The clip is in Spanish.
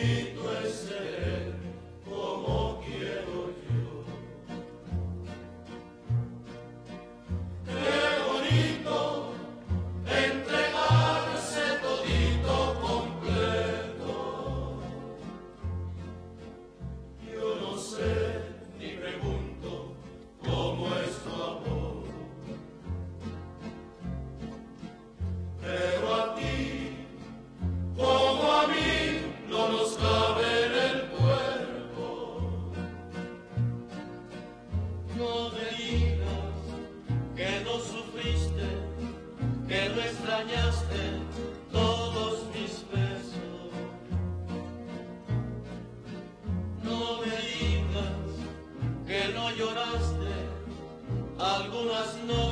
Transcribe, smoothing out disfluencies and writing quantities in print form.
bonito es ser como quiero yo. Qué bonito entregarse todito completo. Yo no sé ni pregunto cómo es tu amor, pero a ti como a mí no nos cabe en el cuerpo. No me digas que no sufriste, que no extrañaste todos mis besos. No me digas que no lloraste algunas noches